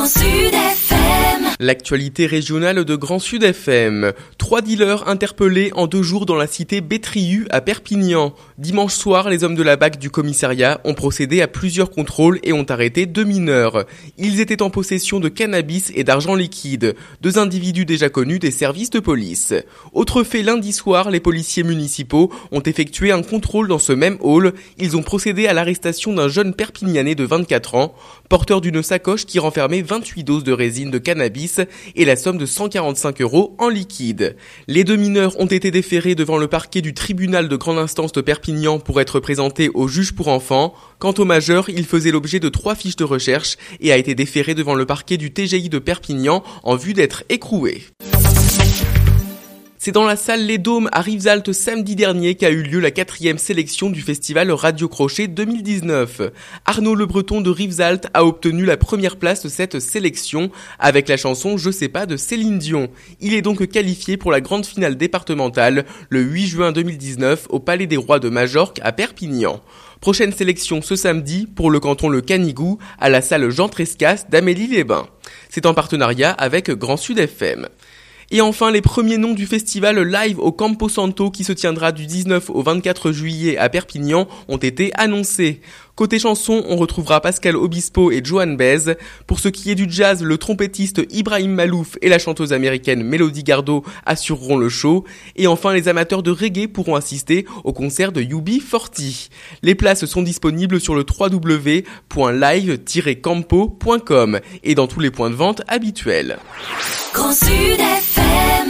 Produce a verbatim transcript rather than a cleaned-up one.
Sud F M. L'actualité régionale de Grand Sud F M. Trois dealers interpellés en deux jours dans la cité Bétriu à Perpignan. Dimanche soir, les hommes de la B A C du commissariat ont procédé à plusieurs contrôles et ont arrêté deux mineurs. Ils étaient en possession de cannabis et d'argent liquide. Deux individus déjà connus des services de police. Autre fait, lundi soir, les policiers municipaux ont effectué un contrôle dans ce même hall. Ils ont procédé à l'arrestation d'un jeune Perpignanais de vingt-quatre ans, porteur d'une sacoche qui renfermait vingt-huit doses de résine de cannabis et la somme de cent quarante-cinq euros en liquide. Les deux mineurs ont été déférés devant le parquet du tribunal de grande instance de Perpignan pour être présentés au juge pour enfants. Quant au majeur, il faisait l'objet de trois fiches de recherche et a été déféré devant le parquet du T G I de Perpignan en vue d'être écroué. C'est dans la salle Les Dômes à Rivesaltes samedi dernier qu'a eu lieu la quatrième sélection du festival Radio Crochet deux mille dix-neuf. Arnaud Le Breton de Rivesaltes a obtenu la première place de cette sélection avec la chanson Je sais pas de Céline Dion. Il est donc qualifié pour la grande finale départementale le huit juin deux mille dix-neuf au Palais des Rois de Majorque à Perpignan. Prochaine sélection ce samedi pour le canton Le Canigou à la salle Jean Trescasse d'Amélie-les-Bains. C'est en partenariat avec Grand Sud F M. Et enfin, les premiers noms du festival live au Campo Santo qui se tiendra du dix-neuf au vingt-quatre juillet à Perpignan ont été annoncés. Côté chanson, on retrouvera Pascal Obispo et Joan Baez. Pour ce qui est du jazz, le trompettiste Ibrahim Malouf et la chanteuse américaine Melody Gardot assureront le show. Et enfin, les amateurs de reggae pourront assister au concert de U B quarante. Les places sont disponibles sur le w w w point live tiret campo point com et dans tous les points de vente habituels. Grand Sud F M.